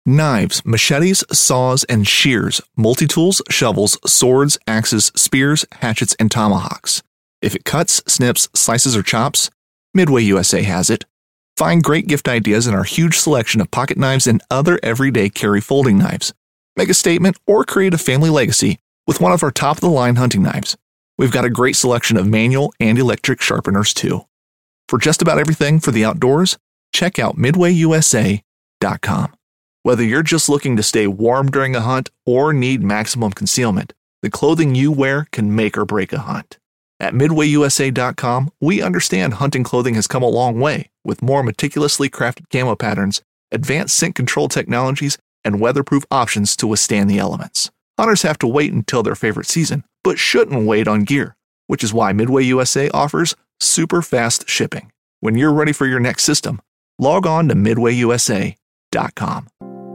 Knives, machetes, saws, and shears, multi-tools, shovels, swords, axes, spears, hatchets, and tomahawks. If it cuts, snips, slices, or chops, Midway USA has it. Find great gift ideas in our huge selection of pocket knives and other everyday carry folding knives. Make a statement or create a family legacy with one of our top-of-the-line hunting knives. We've got a great selection of manual and electric sharpeners, too. For just about everything for the outdoors, check out MidwayUSA.com. Whether you're just looking to stay warm during a hunt or need maximum concealment, the clothing you wear can make or break a hunt. At MidwayUSA.com, we understand hunting clothing has come a long way with more meticulously crafted camo patterns, advanced scent control technologies, and weatherproof options to withstand the elements. Hunters have to wait until their favorite season, but shouldn't wait on gear, which is why Midway USA offers super fast shipping. When you're ready for your next system, log on to MidwayUSA.com.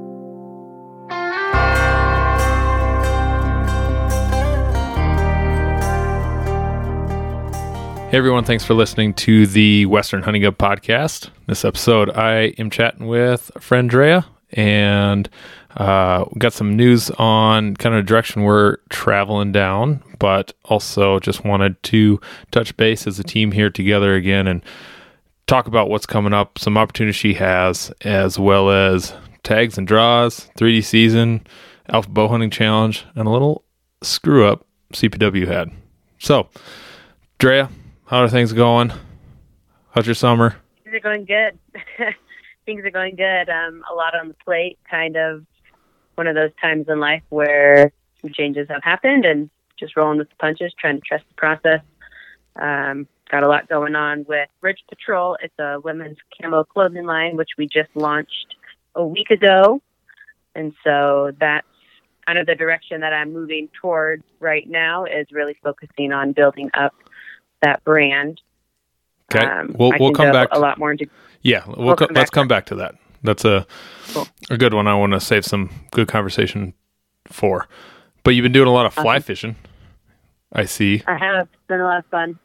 Hey everyone, thanks for listening to the Western Hunting Hub podcast. This episode, I am chatting with a friend Drea, and got some news on kind of the direction we're traveling down, but also just wanted to touch base as a team here together again and talk about what's coming up, some opportunities she has, as well as tags and draws, 3D season, Alpha Bow Hunting Challenge, and a little screw up CPW had. So, Drea, how are things going? How's your summer? Things are going good. Things are going good. A lot on the plate, kind of one of those times in life where some changes have happened and just rolling with the punches, trying to trust the process. Got a lot going on with Ridge Patrol. It's a women's camo clothing line, which we just launched a week ago. And so that's kind of the direction that I'm moving toward right now, is really focusing on building up that brand. Okay, we'll come back a lot more into. Yeah, let's come back to that. That's a good one. I want to save some good conversation for. But you've been doing a lot of fly fishing, I see. I have. It's been a lot of fun.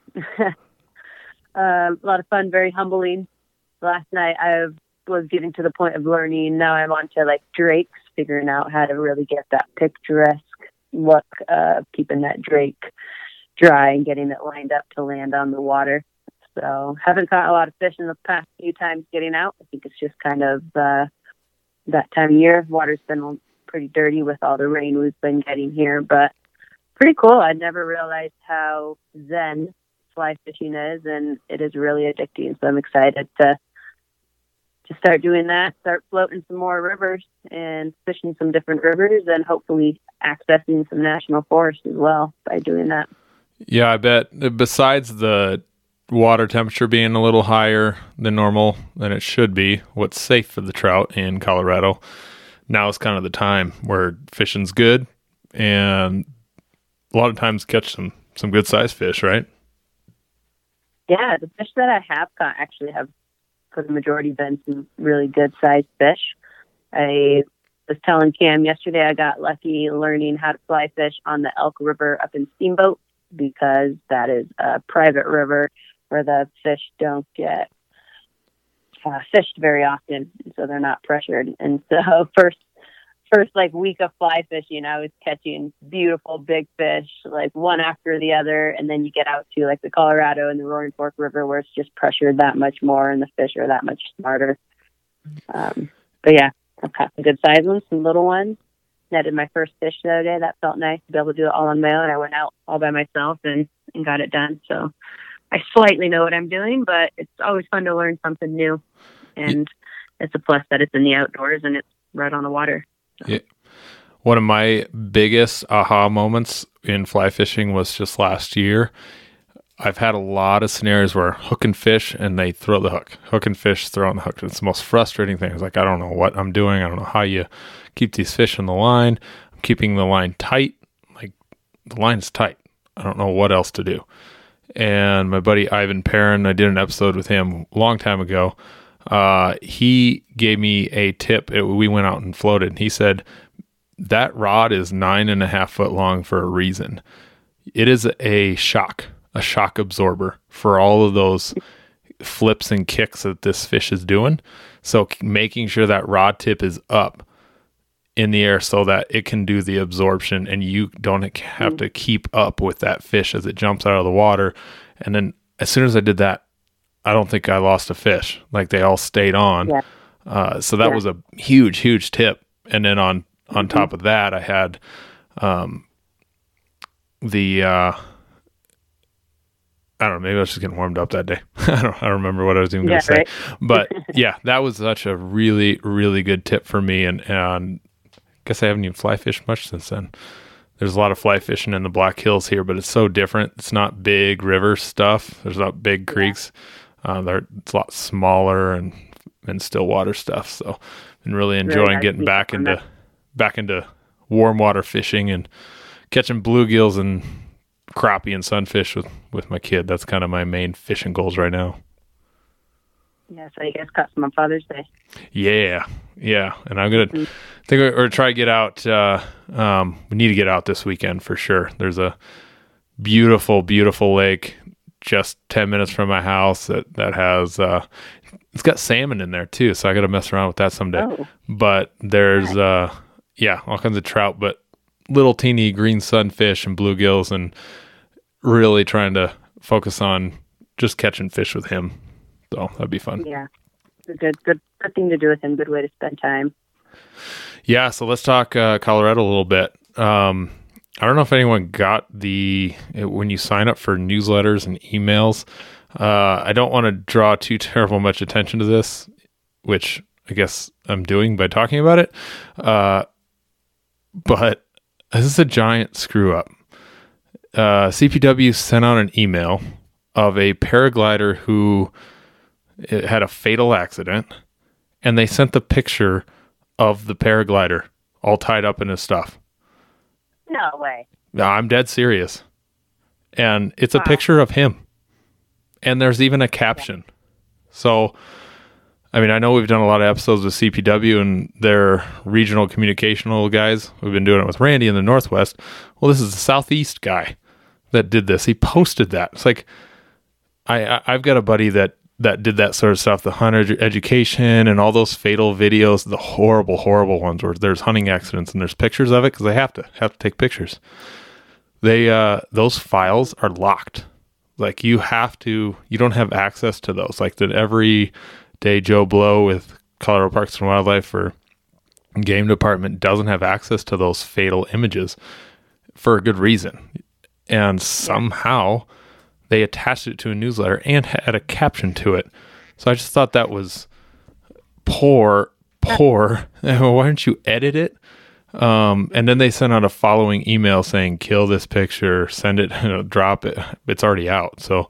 A lot of fun, very humbling. Last night I was getting to the point of learning. Now I'm on to like drakes, figuring out how to really get that picturesque look of keeping that drake dry and getting it lined up to land on the water. So haven't caught a lot of fish in the past few times getting out. I think it's just kind of that time of year. Water's been pretty dirty with all the rain we've been getting here, but pretty cool. I never realized how zen fly fishing is, and it is really addicting. So I'm excited to start doing that, start floating some more rivers and fishing some different rivers, and hopefully accessing some national forests as well by doing that. Yeah, I bet besides the water temperature being a little higher than normal than it should be, what's safe for the trout in Colorado, now is kind of the time where fishing's good, and a lot of times catch some good sized fish, right? Yeah, the fish that I have caught actually have, for the majority, been some really good sized fish. I was telling Cam yesterday I got lucky learning how to fly fish on the Elk River up in Steamboat, because that is a private river where the fish don't get fished very often, so they're not pressured. And so first like week of fly fishing, I was catching beautiful big fish, like one after the other, and then you get out to like the Colorado and the Roaring Fork River where it's just pressured that much more and the fish are that much smarter. But yeah, I've caught some good size ones, some little ones. Netted my first fish the other day. That felt nice to be able to do it all on my own. I went out all by myself and got it done. So I slightly know what I'm doing, but it's always fun to learn something new. And it's a plus that it's in the outdoors and it's right on the water. So. Yeah. One of my biggest aha moments in fly fishing was just last year. I've had a lot of scenarios where hook and fish and they throw the hook. Hook and fish, throw on the hook. It's the most frustrating thing. It's like, I don't know what I'm doing. I don't know how you keep these fish on the line. I'm keeping the line tight. Like, the line's tight. I don't know what else to do. And my buddy Ivan Perrin, I did an episode with him a long time ago. He gave me a tip. We went out and floated. And he said, that rod is 9.5 foot long for a reason. It is a shock absorber for all of those flips and kicks that this fish is doing. So making sure that rod tip is up in the air so that it can do the absorption and you don't have to keep up with that fish as it jumps out of the water. And then as soon as I did that, I don't think I lost a fish. Like they all stayed on. Yeah. So that was a huge, huge tip. And then on top of that, I had I don't know, maybe I was just getting warmed up that day. I don't remember what I was even going to say. Right. But yeah, that was such a really, really good tip for me. And I guess I haven't even fly fished much since then. There's a lot of fly fishing in the Black Hills here, but it's so different. It's not big river stuff. There's not big creeks. It's a lot smaller and still water stuff. So I've been really enjoying getting back into warm water fishing and catching bluegills and crappie and sunfish with my kid. That's kind of my main fishing goals right now. Yeah, so you guys caught some on Father's Day. Yeah. And I'm gonna think or try to get out. We need to get out this weekend for sure. There's a beautiful, beautiful lake just 10 minutes from my house that has it's got salmon in there too. So I got to mess around with that someday. Oh. But there's all kinds of trout, but little teeny green sunfish and bluegills, and really trying to focus on just catching fish with him. So that'd be fun. Yeah. Good thing to do with him. Good way to spend time. Yeah. So let's talk Colorado a little bit. I don't know if anyone got when you sign up for newsletters and emails, I don't want to draw too terrible much attention to this, which I guess I'm doing by talking about it. But this is a giant screw up. CPW sent out an email of a paraglider who had a fatal accident, and they sent the picture of the paraglider all tied up in his stuff. No way. No, I'm dead serious. And it's a picture of him. And there's even a caption. So, I mean, I know we've done a lot of episodes with CPW and their regional communicational guys. We've been doing it with Randy in the Northwest. Well, this is the Southeast guy that did this. He posted that. It's like, I've got a buddy that did that sort of stuff, the hunter education and all those fatal videos, the horrible, horrible ones where there's hunting accidents and there's pictures of it because they have to take pictures. Those files are locked. Like you don't have access to those. Like that everyday Joe Blow with Colorado Parks and Wildlife or game department doesn't have access to those fatal images for a good reason. And somehow they attached it to a newsletter and had a caption to it. So I just thought that was poor. Why don't you edit it? And then they sent out a following email saying, kill this picture, send it, drop it. It's already out. So,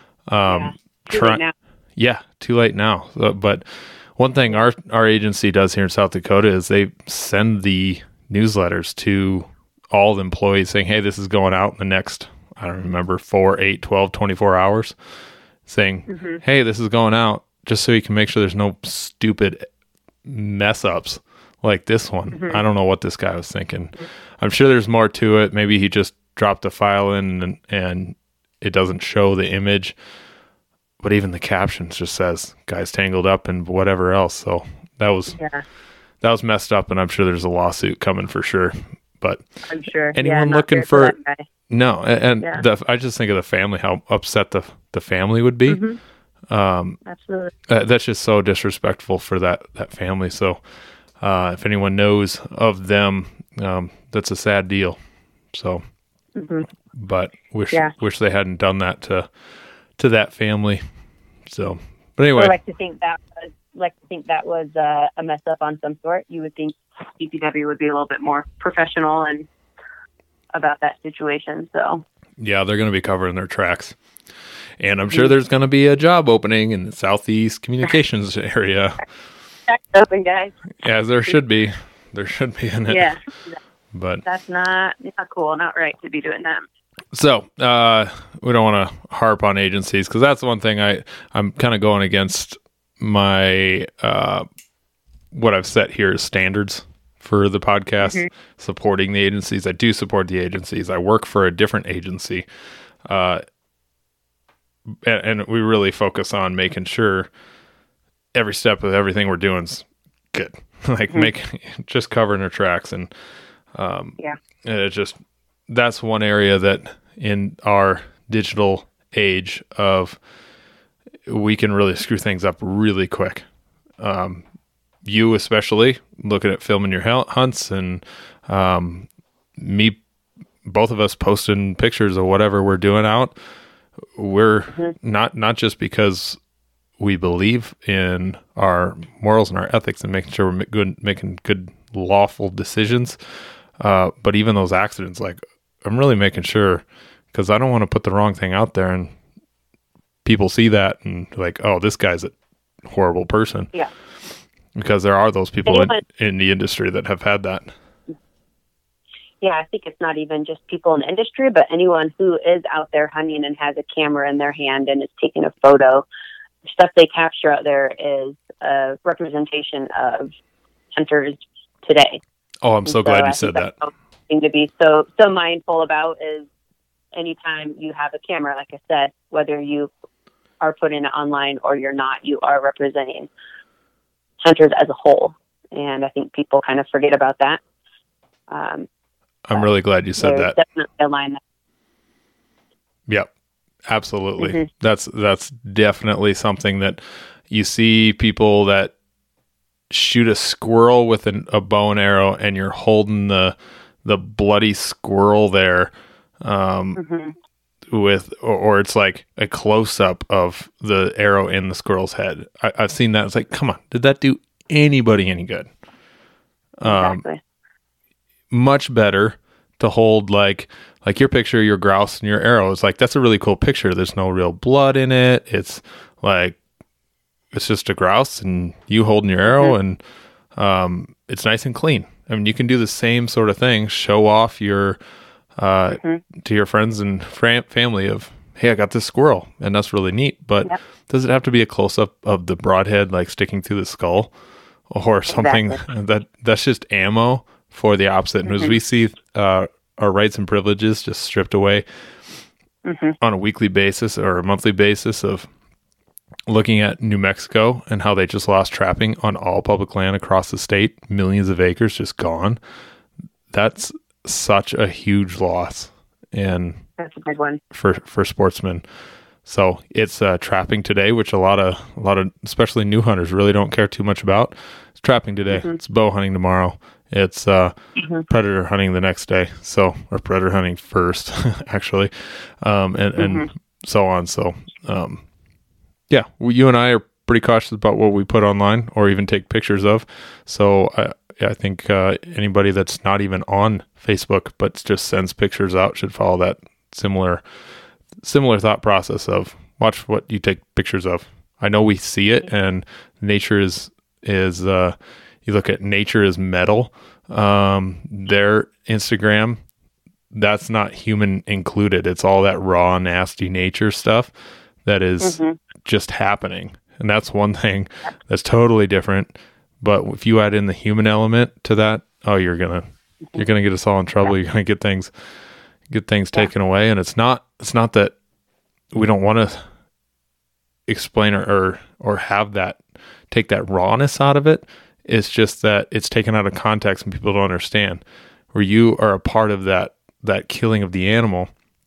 too late now. But one thing our agency does here in South Dakota is they send the newsletters to all the employees saying, hey, this is going out in the next, I don't remember, 4, 8, 12, 24 hours saying, hey, this is going out just so you can make sure there's no stupid mess ups like this one. I don't know what this guy was thinking. I'm sure there's more to it. Maybe he just dropped a file in and it doesn't show the image, but even the captions just says guys tangled up and whatever else. So that was messed up, and I'm sure there's a lawsuit coming for sure. But I'm sure anyone looking for no, and I just think of the family, how upset the family would be. Absolutely. That's just so disrespectful for that family. So if anyone knows of them, that's a sad deal. So, but wish they hadn't done that to that family. So, but anyway, I like to think that was a mess up on some sort. You would think CPW would be a little bit more professional and about that situation. So yeah, they're going to be covering their tracks, and I'm sure there's going to be a job opening in the Southeast Communications area. Open, guys. Yeah, there should be in it. Yeah, but that's not cool, not right to be doing that. So we don't want to harp on agencies because that's the one thing I'm kind of going against my what I've set here as standards for the podcast, supporting the agencies. I do support the agencies. I work for a different agency, and we really focus on making sure every step of everything we're doing is good. like just covering her tracks. And it just, that's one area that in our digital age of, we can really screw things up really quick. You especially looking at filming your hunts, and me, both of us posting pictures of whatever we're doing out. We're not just because we believe in our morals and our ethics and making sure we're making good lawful decisions, but even those accidents, like, I'm really making sure, because I don't want to put the wrong thing out there and people see that and like, oh, this guy's a horrible person. Yeah. Because there are those people in the industry that have had that. Yeah, I think it's not even just people in the industry, but anyone who is out there hunting and has a camera in their hand and is taking a photo. The stuff they capture out there is a representation of hunters today. Oh, I'm so glad you said that. Thing to be so mindful about is anytime you have a camera, like I said, whether you are putting it online or you're not, you are representing hunters as a whole. And I think people kind of forget about that. I'm really glad you said that. Definitely a line. Yep, absolutely. That's definitely something that you see people that shoot a squirrel with a bow and arrow, and you're holding the bloody squirrel there, with, or it's like a close up of the arrow in the squirrel's head. I've seen that. It's like, come on, did that do anybody any good? Exactly. Much better to hold like your picture, your grouse and your arrow. It's like, that's a really cool picture. There's no real blood in it. It's like, it's just a grouse and you holding your arrow, and it's nice and clean. I mean, you can do the same sort of thing, show off your to your friends and family of, hey, I got this squirrel, and that's really neat. But does it have to be a close up of the broadhead, like sticking through the skull, or something that's just ammo for the opposite? And as we see our rights and privileges just stripped away on a weekly basis or a monthly basis, of looking at New Mexico and how they just lost trapping on all public land across the state, millions of acres just gone. That's such a huge loss, and that's a big one for sportsmen. So it's trapping today, which a lot of especially new hunters really don't care too much about. It's trapping today. It's bow hunting tomorrow. It's predator hunting the next day. So, or predator hunting first, actually, and so on. So, yeah, you and I are pretty cautious about what we put online or even take pictures of. So I think anybody that's not even on Facebook but just sends pictures out should follow that similar thought process of watch what you take pictures of. I know we see it, and nature is you look at Nature is Metal, their Instagram, that's not human included. It's all that raw, nasty nature stuff that is just happening. And that's one thing that's totally different. But if you add in the human element to that, oh, you're gonna get us all in trouble. You're gonna get things taken away. And it's not that we don't want to explain or have that, take that rawness out of it. It's just that it's taken out of context and people don't understand. Where you are a part of that killing of the animal,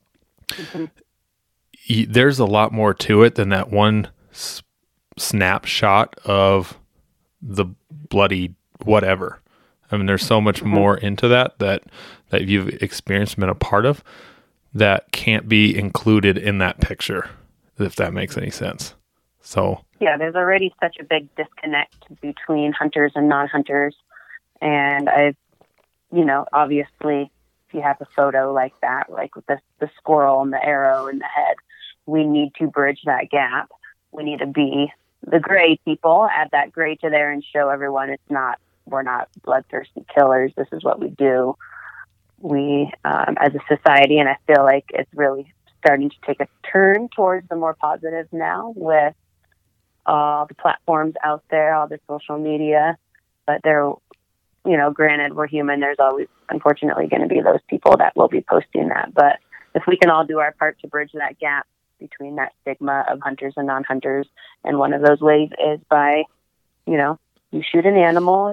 there's a lot more to it than that one snapshot of the bloody whatever. I mean, there's so much more into that you've experienced, been a part of, that can't be included in that picture, if that makes any sense. So yeah, there's already such a big disconnect between hunters and non-hunters. And obviously, if you have a photo like that, like with the squirrel and the arrow and the head, we need to bridge that gap. We need to be the gray people, add that gray to there and show everyone we're not bloodthirsty killers. This is what we do. We, as a society, and I feel like it's really starting to take a turn towards the more positive now with all the platforms out there, all the social media, but granted, we're human. There's always, unfortunately, going to be those people that will be posting that. But if we can all do our part to bridge that gap between that stigma of hunters and non-hunters, and one of those ways is by, you shoot an animal,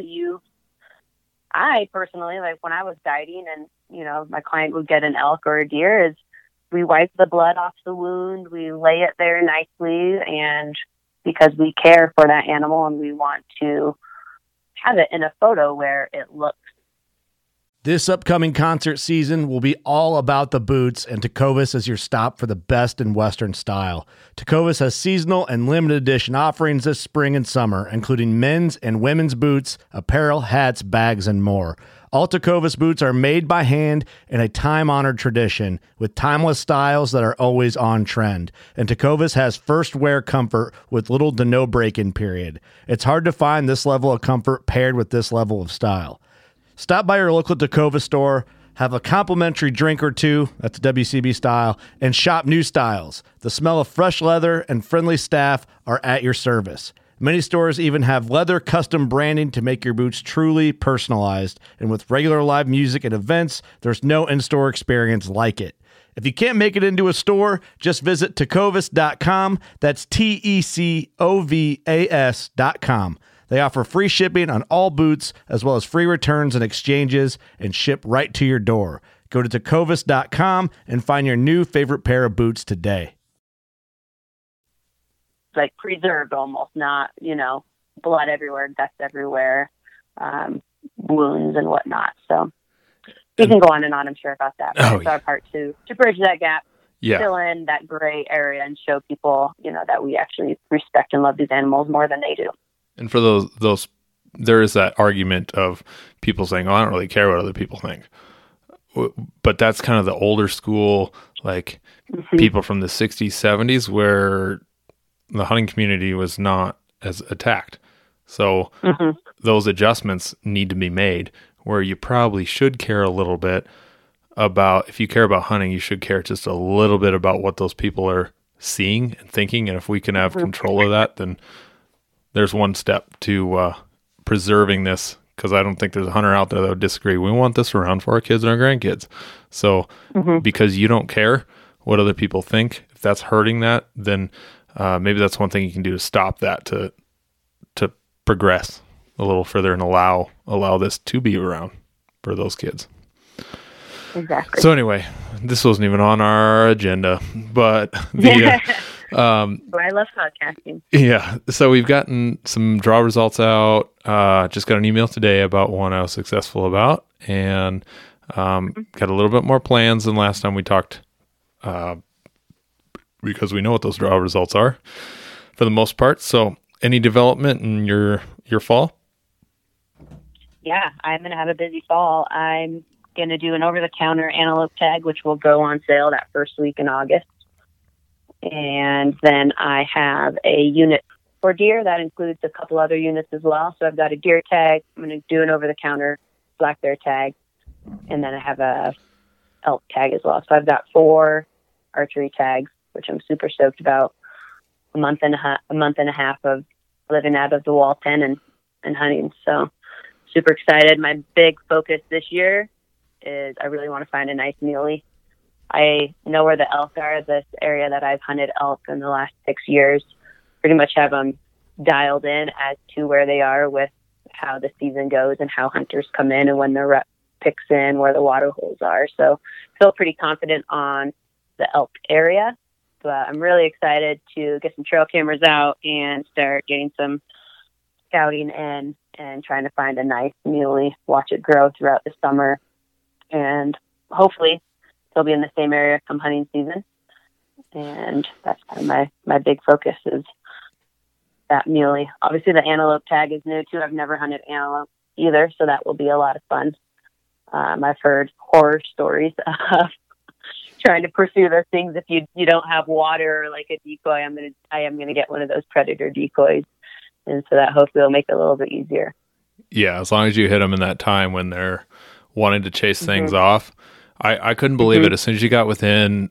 I personally, like when I was guiding and, my client would get an elk or a deer, is we wipe the blood off the wound, we lay it there nicely, and because we care for that animal and we want to have it in a photo where it looks. This upcoming concert season will be all about the boots, and Tecovas is your stop for the best in Western style. Tecovas has seasonal and limited edition offerings this spring and summer, including men's and women's boots, apparel, hats, bags, and more. All Tecovas boots are made by hand in a time-honored tradition with timeless styles that are always on trend. And Tecovas has first wear comfort with little to no break-in period. It's hard to find this level of comfort paired with this level of style. Stop by your local Tecovas store, have a complimentary drink or two, that's WCB style, and shop new styles. The smell of fresh leather and friendly staff are at your service. Many stores even have leather custom branding to make your boots truly personalized. And with regular live music and events, there's no in-store experience like it. If you can't make it into a store, just visit tecovas.com. That's TECOVAS.com. They offer free shipping on all boots, as well as free returns and exchanges, and ship right to your door. Go to tecovas.com and find your new favorite pair of boots today. Like preserved almost, not, blood everywhere, dust everywhere, wounds and whatnot. So we can go on and on, I'm sure, about that. But it's our part to bridge that gap, fill in that gray area and show people, that we actually respect and love these animals more than they do. And for those, there is that argument of people saying, "Oh, I don't really care what other people think," but that's kind of the older school, like people from the '60s, '70s, where the hunting community was not as attacked. So those adjustments need to be made. Where you probably should care a little bit about, if you care about hunting, you should care just a little bit about what those people are seeing and thinking. And if we can have control of that, then there's one step to preserving this, because I don't think there's a hunter out there that would disagree. We want this around for our kids and our grandkids. So because you don't care what other people think, if that's hurting that, then maybe that's one thing you can do to stop that, to progress a little further and allow this to be around for those kids. Exactly. So anyway, this wasn't even on our agenda, but I love podcasting. Yeah. So we've gotten some draw results out. Just got an email today about one I was successful about, and got a little bit more plans than last time we talked, because we know what those draw results are for the most part. So any development in your fall? Yeah, I'm going to have a busy fall. I'm going to do an over-the-counter antelope tag, which will go on sale that first week in August. And then I have a unit for deer that includes a couple other units as well. So I've got a deer tag. I'm going to do an over-the-counter black bear tag. And then I have a elk tag as well. So I've got 4 archery tags, which I'm super stoked about. A month and a half of living out of the wall pen and hunting. So super excited. My big focus this year is I really want to find a nice muley. I know where the elk are. This area that I've hunted elk in the last 6 years, pretty much have them dialed in as to where they are with how the season goes and how hunters come in and when the rep picks in, where the water holes are. So feel pretty confident on the elk area. But I'm really excited to get some trail cameras out and start getting some scouting in and trying to find a nice muley, watch it grow throughout the summer. And hopefully they'll be in the same area come hunting season. And that's kind of my big focus is that muley. Obviously the antelope tag is new too. I've never hunted antelope either, so that will be a lot of fun. I've heard horror stories of trying to pursue those things. If you don't have water or like a decoy, I am gonna get one of those predator decoys, and so that hopefully will make it a little bit easier. Yeah, as long as you hit them in that time when they're wanting to chase things off. I couldn't believe it. As soon as you got within,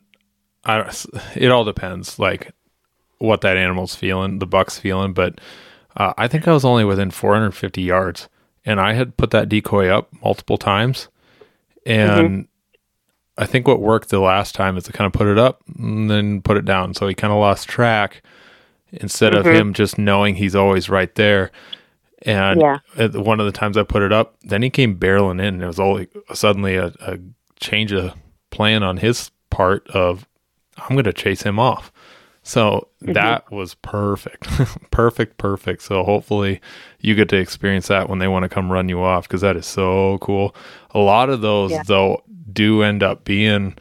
it all depends, like what that animal's feeling, the buck's feeling. But I think I was only within 450 yards, and I had put that decoy up multiple times, and I think what worked the last time is to kind of put it up and then put it down. So he kind of lost track instead of him just knowing he's always right there. And at one of the times I put it up, then he came barreling in, and it was all suddenly a change of plan on his part of, I'm going to chase him off. So that was perfect. perfect. So hopefully you get to experience that when they want to come run you off, because that is so cool. A lot of those, though, do end up being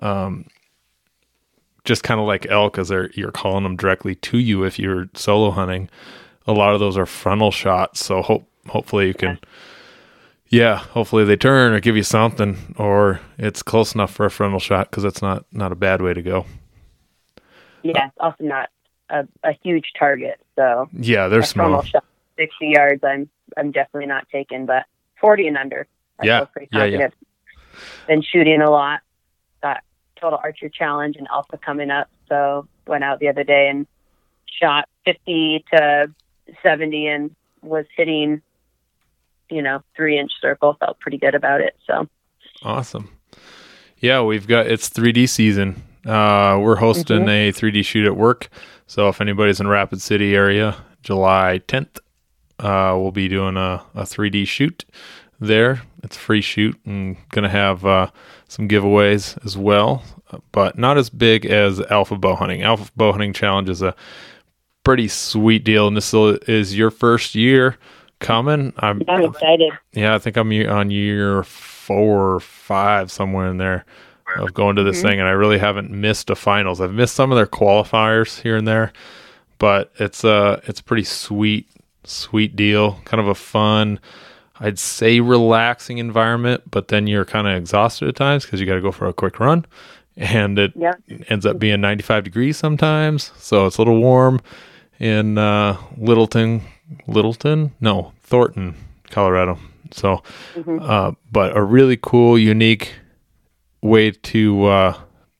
just kind of like elk, as you're calling them directly to you if you're solo hunting. A lot of those are frontal shots. So hopefully you can, hopefully they turn or give you something, or it's close enough for a frontal shot, because that's not a bad way to go. Yeah, it's also not a huge target. So they're small. Shot, 60 yards, I'm definitely not taking, but 40 and under, I feel pretty confident. Been shooting a lot. Got Total Archer Challenge and Alpha coming up, so went out the other day and shot 50 to 70 and was hitting, 3-inch circle. Felt pretty good about it. So awesome. Yeah, it's 3D season. We're hosting a 3D shoot at work. So if anybody's in Rapid City area, July 10th, we'll be doing a 3D shoot there. It's a free shoot, and going to have some giveaways as well, but not as big as Alpha Bow Hunting. Alpha Bow Hunting Challenge is a pretty sweet deal, and this is your first year coming. I'm excited. Yeah, I think I'm on year 4 or 5, somewhere in there, of going to this thing, and I really haven't missed a finals. I've missed some of their qualifiers here and there, but it's a pretty sweet deal. Kind of a fun, I'd say relaxing environment, but then you're kind of exhausted at times because you got to go for a quick run, and it ends up being 95 degrees sometimes, so it's a little warm in Thornton, Colorado. So, but a really cool, unique way to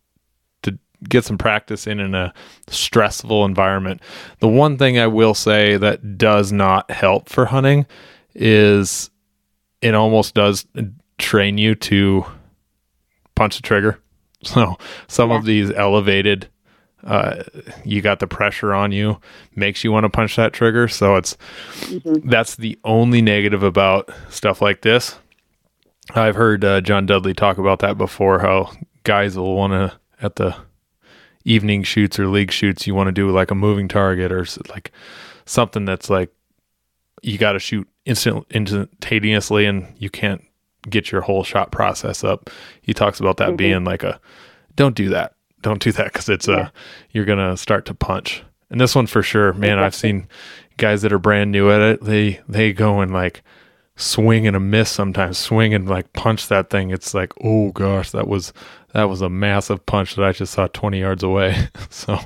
get some practice in a stressful environment. The one thing I will say that does not help for hunting is it almost does train you to punch the trigger. So some of these elevated, you got the pressure on you, makes you want to punch that trigger. So that's the only negative about stuff like this. I've heard John Dudley talk about that before, how guys will want to, at the evening shoots or league shoots, you want to do like a moving target or like something that's like, you got to shoot instantaneously and you can't get your whole shot process up. He talks about that being like don't do that because it's you're going to start to punch. And this one for sure, man, I've seen guys that are brand new at it. They go and like swing and a miss sometimes, swing and like punch that thing. It's like, oh gosh, that was a massive punch that I just saw 20 yards away. So,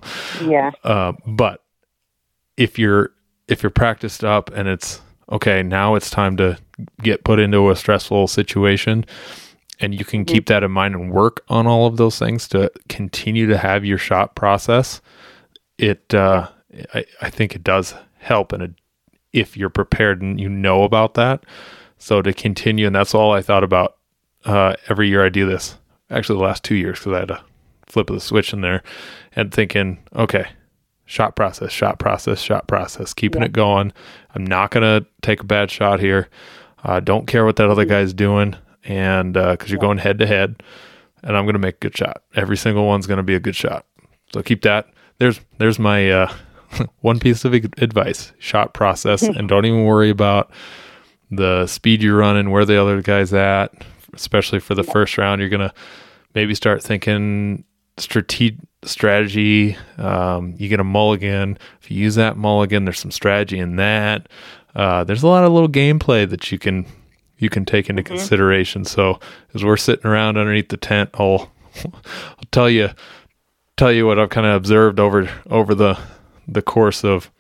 but if you're practiced up and it's okay, now it's time to get put into a stressful situation, and you can keep that in mind and work on all of those things to continue to have your shot process. I think it does help, and if you're prepared and you know about that. So to continue, and that's all I thought about every year I do this. Actually, the last 2 years, because I had a flip of the switch in there and thinking, okay, shot process, keeping it going. I'm not going to take a bad shot here. Don't care what that other guy's doing, and because you're going head to head, and I'm going to make a good shot. Every single one's going to be a good shot. So keep that. There's my one piece of advice: shot process, and don't even worry about the speed you're running, where the other guy's at. Especially for the first round, you're going to maybe start thinking strategy. You get a mulligan. If you use that mulligan, there's some strategy in that. There's a lot of little gameplay that you can take into consideration. So as we're sitting around underneath the tent, I'll tell you what I've kind of observed over the course of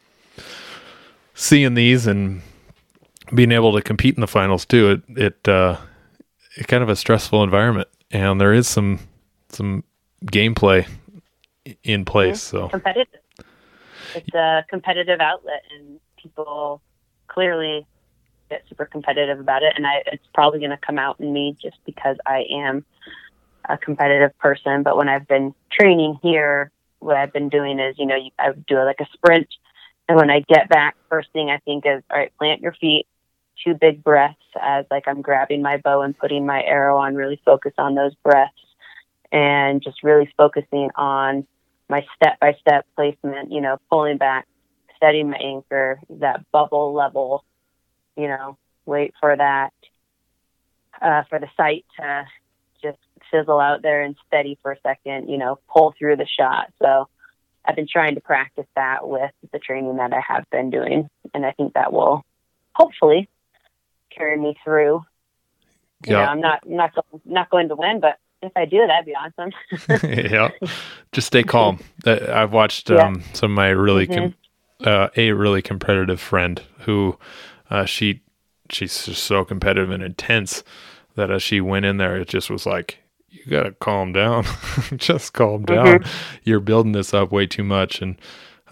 seeing these and being able to compete in the finals too. It's kind of a stressful environment, and there is some gameplay in place. So competitive. It's a competitive outlet, and people clearly get super competitive about it. And it's probably going to come out in me just because I am a competitive person. But when I've been training here, what I've been doing is, I would do like a sprint And when I get back, first thing I think is, all right, plant your feet, 2 big breaths as like I'm grabbing my bow and putting my arrow on, really focus on those breaths and just really focusing on my step-by-step placement, pulling back, setting my anchor, that bubble level, wait for that, for the sight to just fizzle out there and steady for a second, pull through the shot. So I've been trying to practice that with the training that I have been doing. And I think that will hopefully carry me through. Yeah. I'm not going to win, but if I do, that'd be awesome. Yeah. Just stay calm. I've watched some of my really, a really competitive friend who she's just so competitive and intense that as she went in there, it just was like, you got to calm down. Just calm down. You're building this up way too much. And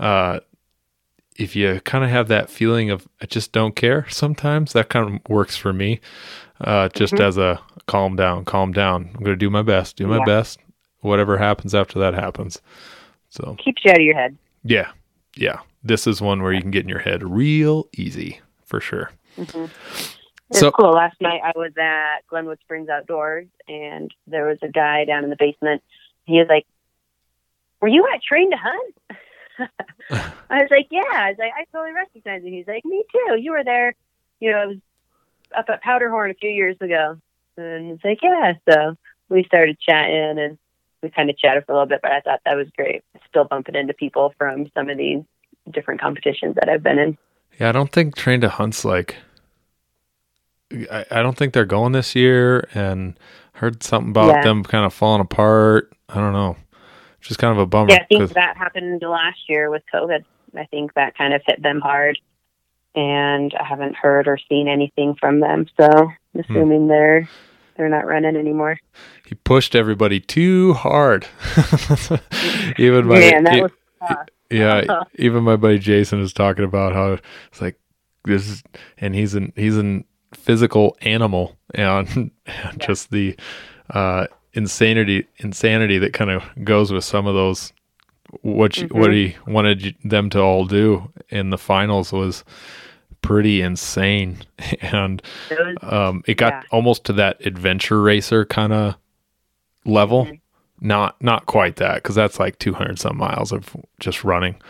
if you kind of have that feeling of, I just don't care sometimes, that kind of works for me. Just as a calm down. I'm going to do my best, Whatever happens after that happens. So keeps you out of your head. Yeah. Yeah. This is one where you can get in your head real easy for sure. It's cool. Last night I was at Glenwood Springs Outdoors and there was a guy down in the basement. He was like, were you at Train to Hunt? I was like, yeah. I was like, I totally recognize you. He's like, me too. You were there. I was up at Powderhorn a few years ago. And it's like, yeah. So we started chatting and we kind of chatted for a little bit, but I thought that was great. Still bumping into people from some of these different competitions that I've been in. Yeah, I don't think Train to Hunt's like, I don't think they're going this year, and heard something about them kind of falling apart. I don't know. It's just kind of a bummer. Yeah, I think that happened last year with COVID. I think that kind of hit them hard, and I haven't heard or seen anything from them. So I'm assuming they're not running anymore. He pushed everybody too hard. Even that was tough. Yeah, even my buddy Jason is talking about how it's like this is, and he's an physical animal, and just the insanity that kind of goes with some of those. What he wanted them to all do in the finals was pretty insane, and it got almost to that adventure racer kind of level. Not quite that, because that's like 200 some miles of just running,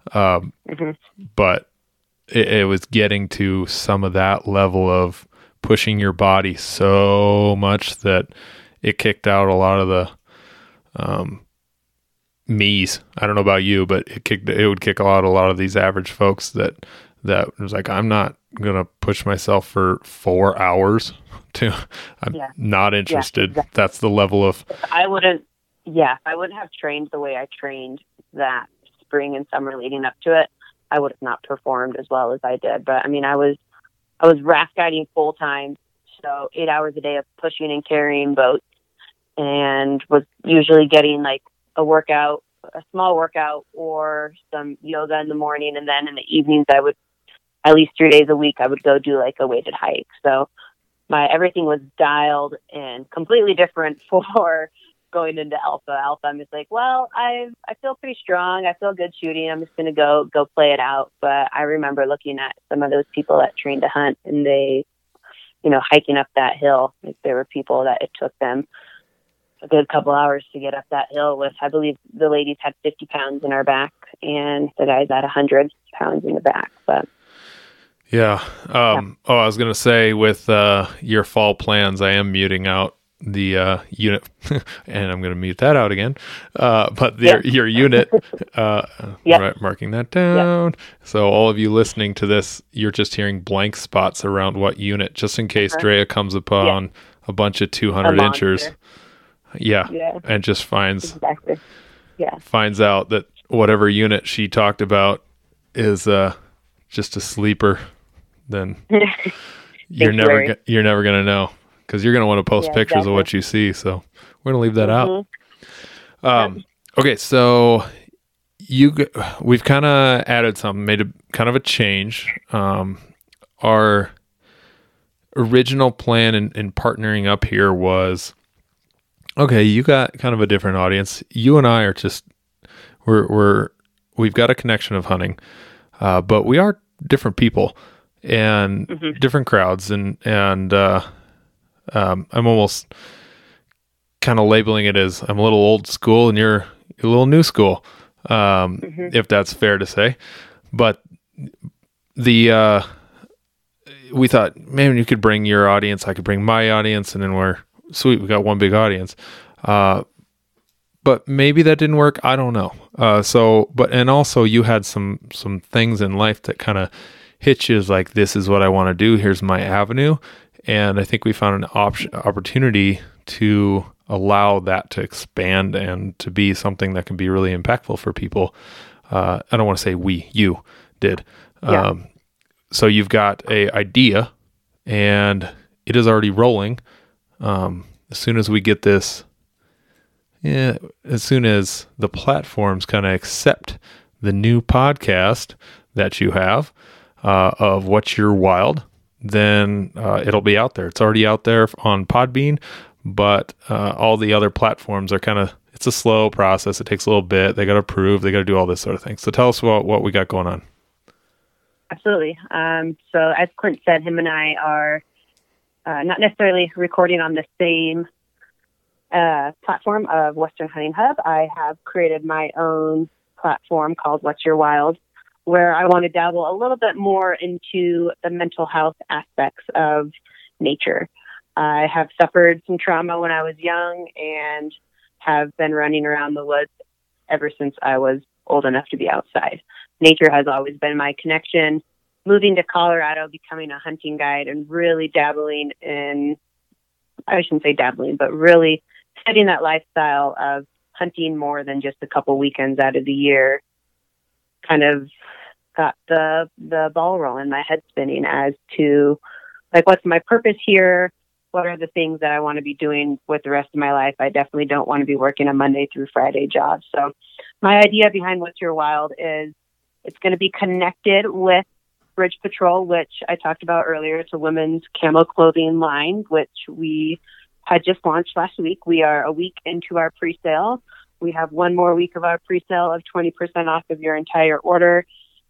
but it was getting to some of that level of pushing your body so much that it kicked out a lot of the me's. I don't know about you, but it would kick out a lot of these average folks that was like, I'm not gonna push myself for 4 hours. I'm not interested. Exactly. That's the level of. I wouldn't have trained the way I trained that spring and summer leading up to it. I would have not performed as well as I did. But I mean, I was raft guiding full time, so 8 hours a day of pushing and carrying boats, and was usually getting like a small workout or some yoga in the morning, and then in the evenings I would, at least 3 days a week, I would go do like a weighted hike. So everything was dialed and completely different for going into Alpha. I'm just like, well, I feel pretty strong. I feel good shooting. I'm just going to go play it out. But I remember looking at some of those people that trained to hunt, and they, hiking up that hill, like there were people that it took them a good couple hours to get up that hill with, I believe the ladies had 50 pounds in our back and the guys had 100 pounds in the back. But yeah. I was going to say with your fall plans, I am muting out the unit, and I'm going to mute that out again. But your unit, right, marking that down. So all of you listening to this, you're just hearing blank spots around what unit, just in case Drea comes upon a bunch of 200 inchers. Yeah. And just finds out that whatever unit she talked about is just a sleeper. Then you're never going to know, because you're going to want to post pictures of what you see. So we're going to leave that out. Okay, so we've kind of added something, made a kind of a change. Our original plan in partnering up here was, okay, you got kind of a different audience. You and I are just we've got a connection of hunting. but we are different people and different crowds, and I'm almost kind of labeling it as I'm a little old school and you're a little new school, if that's fair to say. But we thought, man, you could bring your audience, I could bring my audience, and then we're sweet. We got one big audience. But maybe that didn't work. I don't know. And also you had some things in life that kind of hit you as like, this is what I want to do. Here's my avenue. And I think we found an opportunity to allow that to expand and to be something that can be really impactful for people. I don't want to say you did. Yeah. So you've got a idea and it is already rolling. As soon as we get this, as soon as the platforms kind of accept the new podcast that you have, of What's Your Wild, then it'll be out there. It's already out there on Podbean, but all the other platforms are it's a slow process. It takes a little bit. They got to approve. They got to do all this sort of thing. So tell us about what we got going on. Absolutely. So as Clint said, him and I are not necessarily recording on the same platform of Western Hunting Hub. I have created my own platform called What's Your Wild, where I want to dabble a little bit more into the mental health aspects of nature. I have suffered some trauma when I was young and have been running around the woods ever since I was old enough to be outside. Nature has always been my connection. Moving to Colorado, becoming a hunting guide, and really dabbling in, I shouldn't say dabbling, but really setting that lifestyle of hunting more than just a couple weekends out of the year, kind of got the ball rolling, my head spinning as to like, what's my purpose here? What are the things that I want to be doing with the rest of my life? I definitely don't want to be working a Monday through Friday job. So my idea behind What's Your Wild is it's going to be connected with Ridge Patrol, which I talked about earlier. It's a women's camo clothing line, which we had just launched last week. We are a week into our pre-sale. We have one more week of our pre-sale of 20% off of your entire order.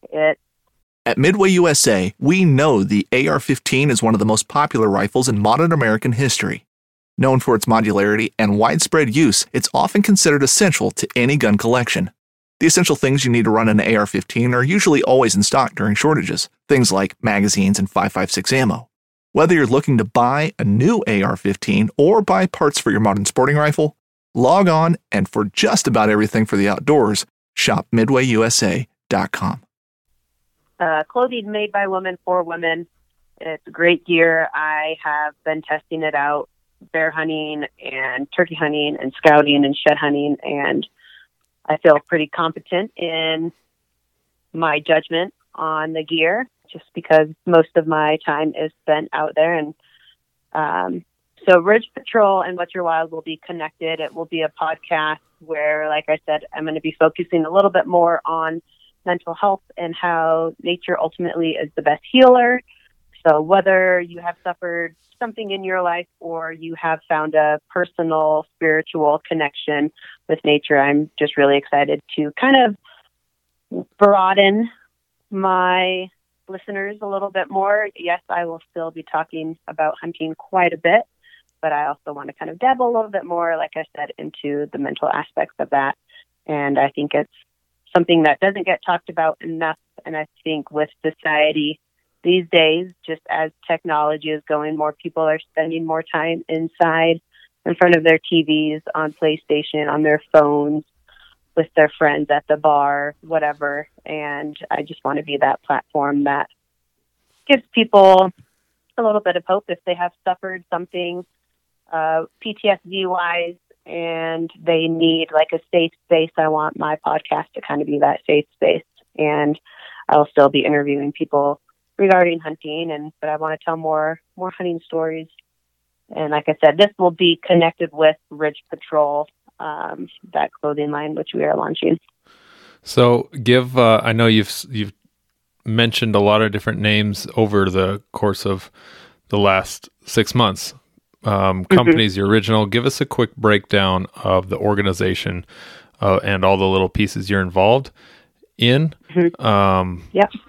At Midway USA, we know the AR-15 is one of the most popular rifles in modern American history. Known for its modularity and widespread use, it's often considered essential to any gun collection. The essential things you need to run an AR-15 are usually always in stock during shortages, things like magazines and 5.56 ammo. Whether you're looking to buy a new AR-15 or buy parts for your modern sporting rifle, log on and for just about everything for the outdoors, shop MidwayUSA.com. Clothing made by women for women. It's great gear. I have been testing it out bear hunting and turkey hunting and scouting and shed hunting, and I feel pretty competent in my judgment on the gear just because most of my time is spent out there. And so Ridge Patrol and What's Your Wild will be connected. It will be a podcast where, like I said, I'm going to be focusing a little bit more on mental health and how nature ultimately is the best healer. So whether you have suffered something in your life or you have found a personal spiritual connection with nature, I'm just really excited to kind of broaden my listeners a little bit more. Yes, I will still be talking about hunting quite a bit, but I also want to kind of dabble a little bit more, like I said, into the mental aspects of that. And I think it's something that doesn't get talked about enough. And I think with society these days, just as technology is going, more people are spending more time inside in front of their TVs, on PlayStation, on their phones, with their friends at the bar, whatever. And I just want to be that platform that gives people a little bit of hope if they have suffered something PTSD-wise and they need like a safe space. I want my podcast to kind of be that safe space. And I'll still be interviewing people regarding hunting, but I want to tell more hunting stories. And like I said, this will be connected with Ridge Patrol, that clothing line, which we are launching. So give, I know you've mentioned a lot of different names over the course of the last 6 months. Companies, the original, give us a quick breakdown of the organization and all the little pieces you're involved in. Yep.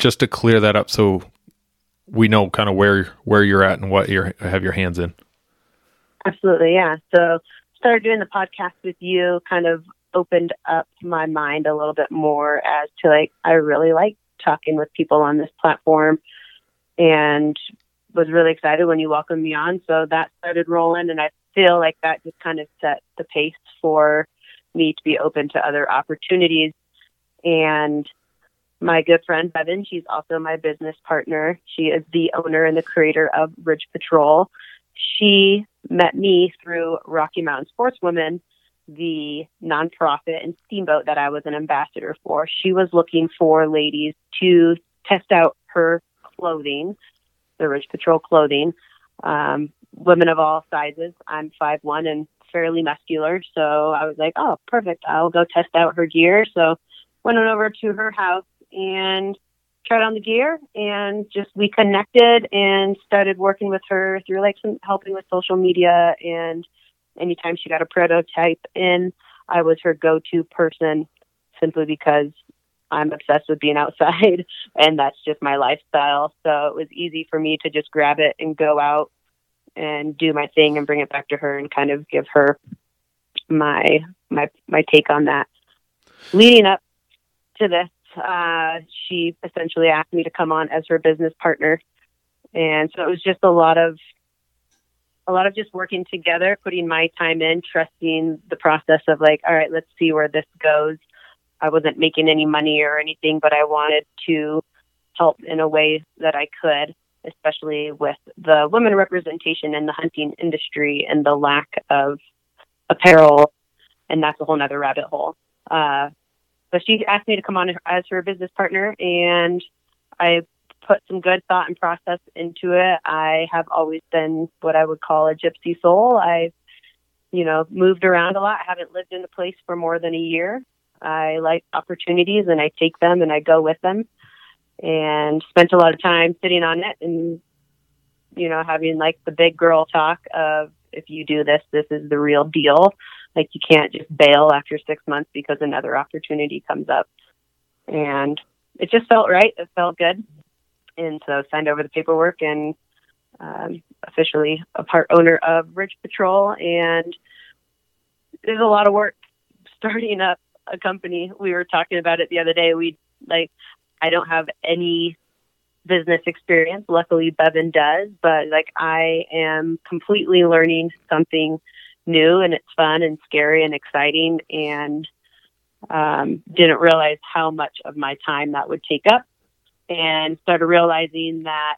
just to clear that up so we know kind of where you're at and what you have your hands in. Absolutely, yeah. So started doing the podcast with you, kind of opened up my mind a little bit more as to like, I really like talking with people on this platform, and was really excited when you welcomed me on. So that started rolling, and I feel like that just kind of set the pace for me to be open to other opportunities. And my good friend Bevan, she's also my business partner. She is the owner and the creator of Ridge Patrol. She met me through Rocky Mountain Sportswomen, the nonprofit and steamboat that I was an ambassador for. She was looking for ladies to test out her clothing, the Ridge Patrol clothing. Women of all sizes. I'm 5'1" and fairly muscular. So I was like, oh, perfect. I'll go test out her gear. So went on over to her house and tried on the gear, and just we connected and started working with her through like some helping with social media. And anytime she got a prototype in, I was her go-to person, simply because I'm obsessed with being outside and that's just my lifestyle. So it was easy for me to just grab it and go out and do my thing and bring it back to her and kind of give her my take on that. Leading up to this, she essentially asked me to come on as her business partner. And so it was just a lot of just working together, putting my time in, trusting the process of like, all right, let's see where this goes. I wasn't making any money or anything, but I wanted to help in a way that I could, especially with the women representation in the hunting industry and the lack of apparel. And that's a whole nother rabbit hole. So she asked me to come on as her business partner, and I put some good thought and process into it. I have always been what I would call a gypsy soul. I've, moved around a lot. I haven't lived in a place for more than a year. I like opportunities, and I take them and I go with them, and spent a lot of time sitting on it and, having like the big girl talk of, if you do this, this is the real deal. Like, you can't just bail after 6 months because another opportunity comes up. And it just felt right. It felt good. And so signed over the paperwork and officially a part owner of Ridge Patrol. And there's a lot of work starting up a company. We were talking about it the other day. I don't have any business experience. Luckily, Bevan does. But I am completely learning something new, and it's fun and scary and exciting, and didn't realize how much of my time that would take up, and started realizing that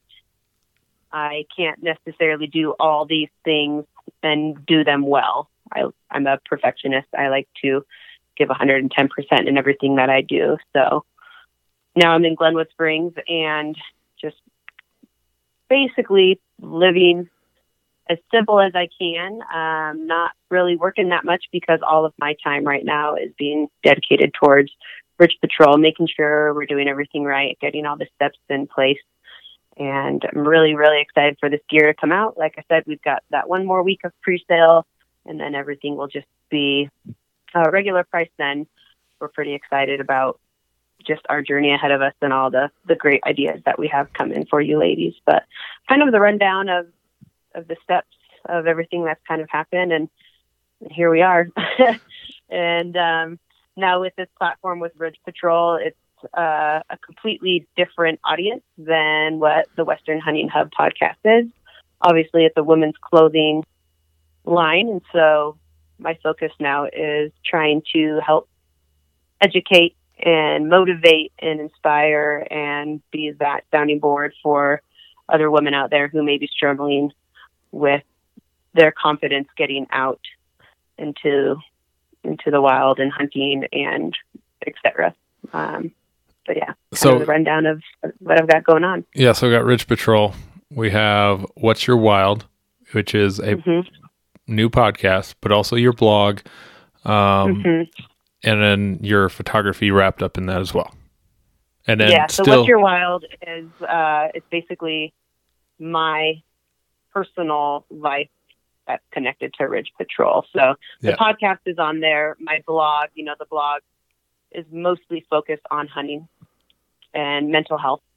I can't necessarily do all these things and do them well. I'm a perfectionist. I like to give 110% in everything that I do. So now I'm in Glenwood Springs and just basically living as simple as I can, not really working that much because all of my time right now is being dedicated towards Ridge Patrol, making sure we're doing everything right, getting all the steps in place. And I'm really, really excited for this gear to come out. Like I said, we've got that one more week of pre-sale, and then everything will just be regular price then. We're pretty excited about just our journey ahead of us and all the great ideas that we have coming for you ladies. But kind of the rundown of the steps of everything that's kind of happened, and here we are. And now with this platform with Ridge Patrol, it's a completely different audience than what the Western Hunting Hub podcast is. Obviously, it's a women's clothing line, and so my focus now is trying to help educate and motivate and inspire and be that sounding board for other women out there who may be struggling with their confidence getting out into the wild and hunting and etc. But yeah, so the rundown of what I've got going on. Yeah, so we got Ridge Patrol. We have What's Your Wild, which is a new podcast, but also your blog, and then your photography wrapped up in that as well. And then so What's Your Wild is it's basically my personal life that's connected to Ridge Patrol. So the podcast is on there. My blog, the blog is mostly focused on hunting and mental health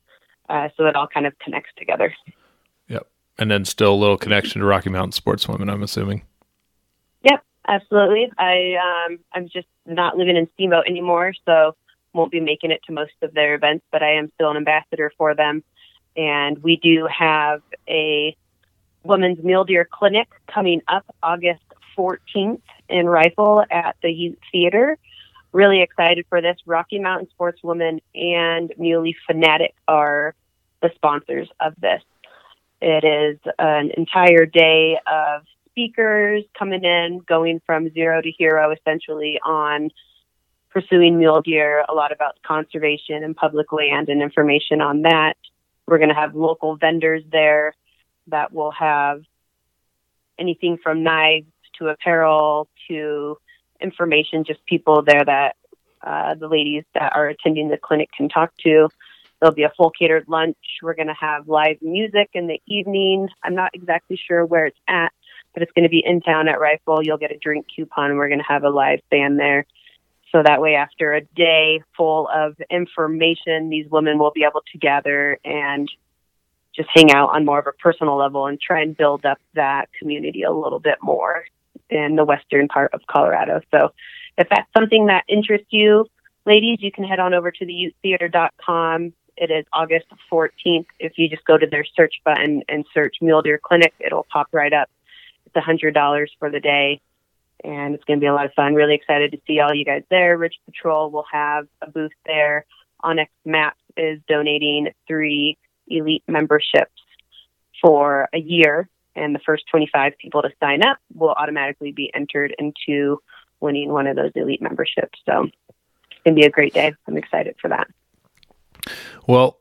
So it all kind of connects together. Yep. And then still a little connection to Rocky Mountain Sportswomen, I'm assuming. Yep, absolutely. I'm just not living in Steamboat anymore, so won't be making it to most of their events, but I am still an ambassador for them. And we do have a women's mule deer clinic coming up August 14th in Rifle at the Ute Theater. Really excited for this. Rocky Mountain Sportswoman and Muley Fanatic are the sponsors of this. It is an entire day of speakers coming in, going from zero to hero, essentially, on pursuing mule deer, a lot about conservation and public land and information on that. We're going to have local vendors there that will have anything from knives to apparel to information, just people there that the ladies that are attending the clinic can talk to. There'll be a full catered lunch. We're going to have live music in the evening. I'm not exactly sure where it's at, but it's going to be in town at Rifle. You'll get a drink coupon. We're going to have a live band there. So that way, after a day full of information, these women will be able to gather and just hang out on more of a personal level and try and build up that community a little bit more in the western part of Colorado. So if that's something that interests you, ladies, you can head on over to the utetheater.com. It is August 14th. If you just go to their search button and search Mule Deer Clinic, it'll pop right up. It's $100 for the day, and it's going to be a lot of fun. Really excited to see all you guys there. Ridge Patrol will have a booth there. Onyx Maps is donating 3 elite memberships for a year, and the first 25 people to sign up will automatically be entered into winning one of those elite memberships. So it's going to be a great day. I'm excited for that. Well,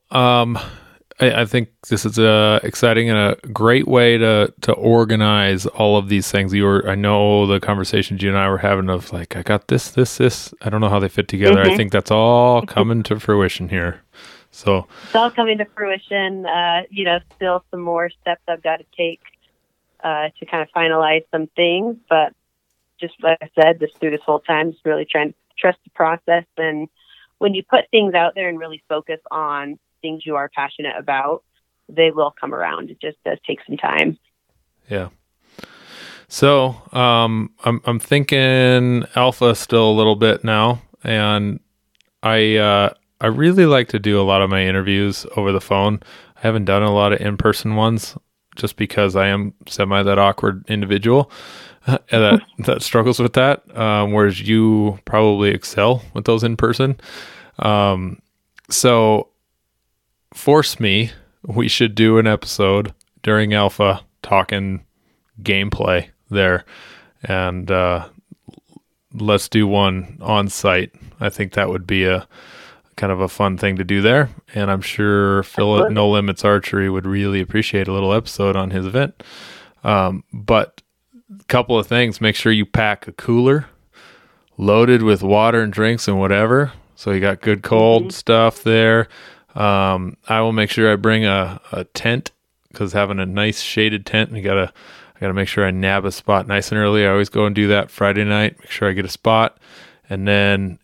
I think this is exciting and a great way to organize all of these things. I know the conversations you and I were having of like, I got this. I don't know how they fit together. I think that's all coming to fruition here. So it's all coming to fruition. Still some more steps I've got to take to kind of finalize some things. But just like I said, through this whole time, just really trying to trust the process. And when you put things out there and really focus on things you are passionate about, they will come around. It just does take some time. Yeah. So I'm thinking alpha still a little bit now, and I really like to do a lot of my interviews over the phone. I haven't done a lot of in-person ones just because I am that awkward individual that struggles with that, whereas you probably excel with those in person. So force me, we should do an episode during alpha talking gameplay there, and let's do one on site. I think that would be a kind of a fun thing to do there, and I'm sure Phil at No Limits Archery would really appreciate a little episode on his event. But a couple of things: make sure you pack a cooler loaded with water and drinks and whatever, so you got good cold stuff there. I will make sure I bring a tent, because having a nice shaded tent, I gotta make sure I nab a spot nice and early. I always go and do that Friday night, make sure I get a spot, and then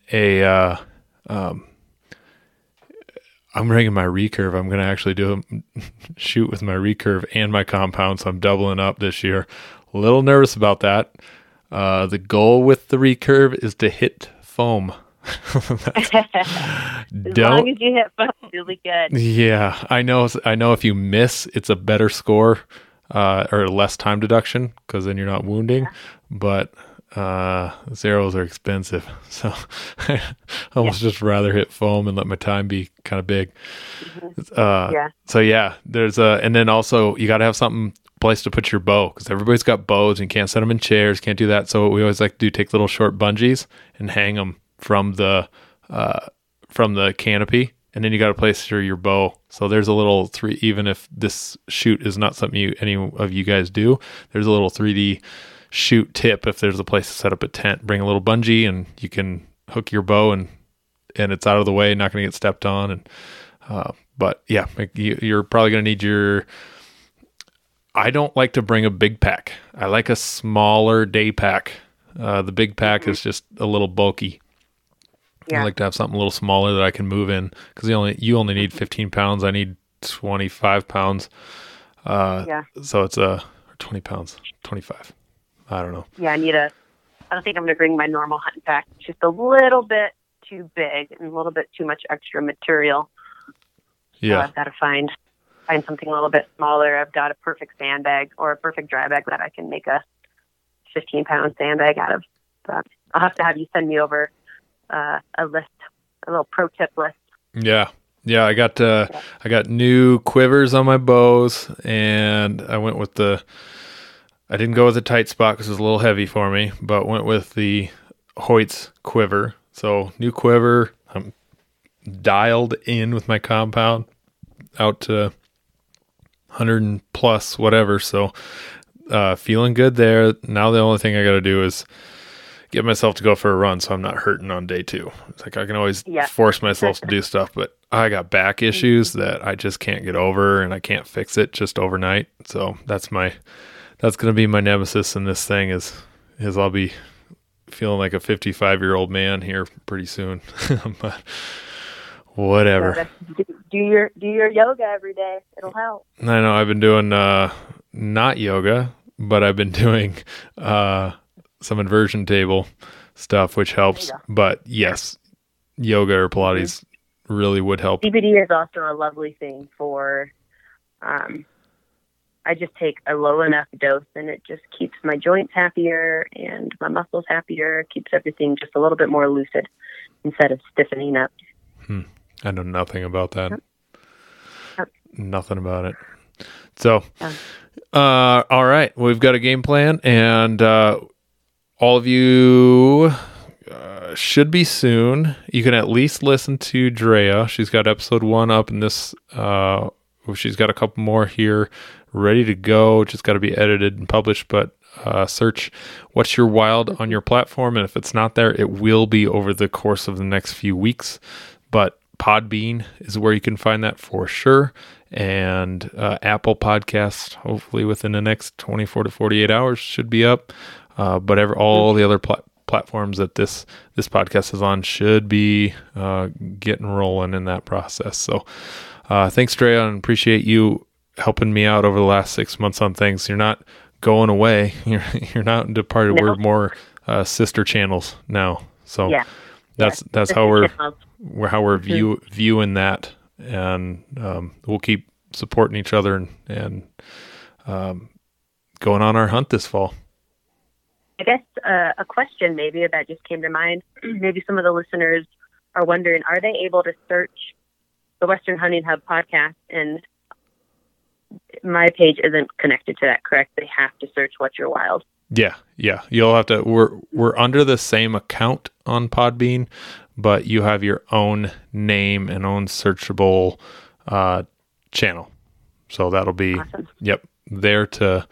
I'm bringing my recurve. I'm going to actually do a shoot with my recurve and my compound, so I'm doubling up this year. A little nervous about that. The goal with the recurve is to hit foam. As long as you hit foam, you'll be good. Yeah, I know if you miss, it's a better score or less time deduction, because then you're not wounding. But zeros are expensive, so I almost just rather hit foam and let my time be kind of big. So yeah, there's and then also you got to have place to put your bow, because everybody's got bows and can't set them in chairs, can't do that. So what we always like to do, take little short bungees and hang them from the canopy, and then you got to place your bow. So there's a little even if this shoot is not something any of you guys do, there's a little 3D shoot tip. If there's a place to set up a tent, bring a little bungee and you can hook your bow, and it's out of the way, not going to get stepped on. And but yeah, you're probably going to need I don't like to bring a big pack. I like a smaller day pack. The big pack is just a little bulky. I like to have something a little smaller that I can move in, because you only need 15 pounds. I need 25 pounds. Yeah. So it's 20 pounds, 25. I don't know. Yeah, I don't think I'm going to bring my normal hunting pack. It's just a little bit too big and a little bit too much extra material. Yeah. So I've got to find something a little bit smaller. I've got a perfect sandbag or a perfect dry bag that I can make a 15-pound sandbag out of. But I'll have to have you send me over a list, a little pro tip list. Yeah. Yeah, I got new quivers on my bows, and I went with I didn't go with the tight spot because it was a little heavy for me, but went with the Hoyt's quiver. So new quiver, I'm dialed in with my compound out to 100 and plus whatever. So feeling good there. Now the only thing I got to do is get myself to go for a run so I'm not hurting on day 2. It's like I can always force myself to do stuff, but I got back issues that I just can't get over, and I can't fix it just overnight. So that's going to be my nemesis in this thing is I'll be feeling like a 55-year-old man here pretty soon. But whatever. Do your yoga every day. It'll help. I know I've been doing not yoga, but I've been doing some inversion table stuff, which helps. But yes, yoga or Pilates really would help. CBD is also a lovely thing for, I just take a low enough dose and it just keeps my joints happier and my muscles happier, keeps everything just a little bit more lucid instead of stiffening up. I know nothing about that. Yep. Nothing about it. So, all right, we've got a game plan, and all of you should be soon. You can at least listen to Drea. She's got episode 1 up, and this she's got a couple more here ready to go. Just got to be edited and published, but search What's Your Wild on your platform, and if it's not there, it will be over the course of the next few weeks. But Podbean is where you can find that for sure, and Apple Podcasts, hopefully within the next 24 to 48 hours, should be up. But all the other platforms that this podcast is on should be getting rolling in that process. So thanks, Drea, and appreciate you helping me out over the last 6 months on things. You're not going away. You're not departed. No. We're more sister channels now. So that's how we're viewing that, and we'll keep supporting each other and going on our hunt this fall. I guess a question maybe that just came to mind. Maybe some of the listeners are wondering, are they able to search the Western Hunting Hub podcast? And my page isn't connected to that, correct? They have to search What's Your Wild. Yeah. You'll have to. We're under the same account on Podbean, but you have your own name and own searchable channel. So that'll be awesome. There to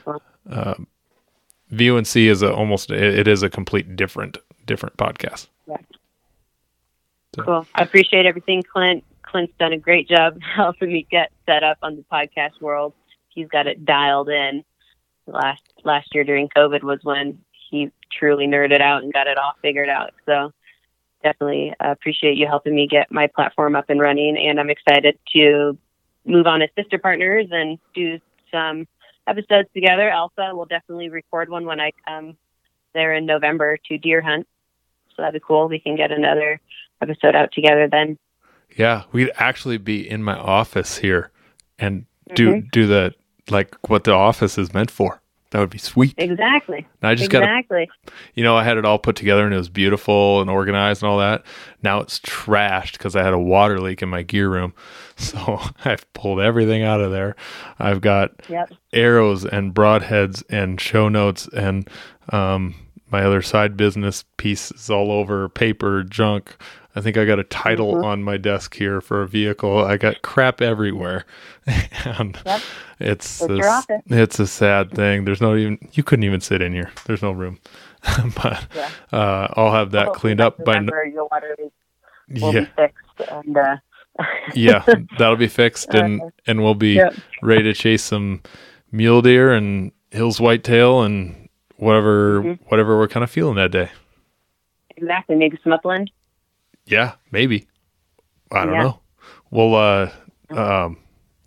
view and see is it is a complete different podcast. Yeah. So. Cool. I appreciate everything, Clint. Clint's done a great job helping me get set up on the podcast world. He's got it dialed in. Last year during COVID was when he truly nerded out and got it all figured out. So definitely appreciate you helping me get my platform up and running. And I'm excited to move on as sister partners and do some episodes together. Elsa will definitely record one when I come there in November to deer hunt. So that'd be cool. We can get another episode out together then. Yeah, we'd actually be in my office here and do the, like, what the office is meant for. That would be sweet. Exactly. And I just got I had it all put together and it was beautiful and organized and all that. Now it's trashed because I had a water leak in my gear room. So I've pulled everything out of there. I've got arrows and broadheads and show notes and my other side business pieces all over, paper, junk. I think I got a title on my desk here for a vehicle. I got crap everywhere. And it's a sad thing. You couldn't even sit in here. There's no room. But I'll have that cleaned up by your water will be fixed and that'll be fixed and we'll be ready to chase some mule deer and Hills whitetail and whatever we're kind of feeling that day. Exactly. Maybe some upland. Yeah, maybe. I don't know. We'll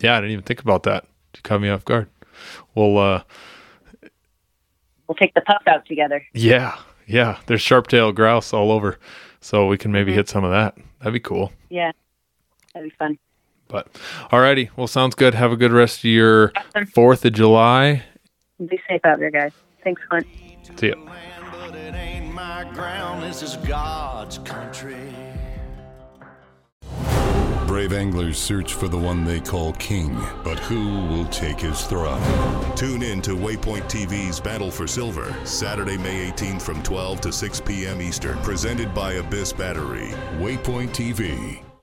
Yeah, I didn't even think about that. You caught me off guard. Well, We'll take the pup out together. yeah. There's sharp-tailed grouse all over, so we can maybe hit some of that. That'd be cool. Yeah, that'd be fun. But alrighty, well, sounds good. Have a good rest of your Awesome. 4th of July. Be safe out there, guys. Thanks, Clint. See ya. But it ain't my ground, this is God's country. Brave anglers search for the one they call king, but who will take his throne? Tune in to Waypoint TV's Battle for Silver, Saturday, May 18th from 12 to 6 p.m. Eastern, presented by Abyss Battery. Waypoint TV.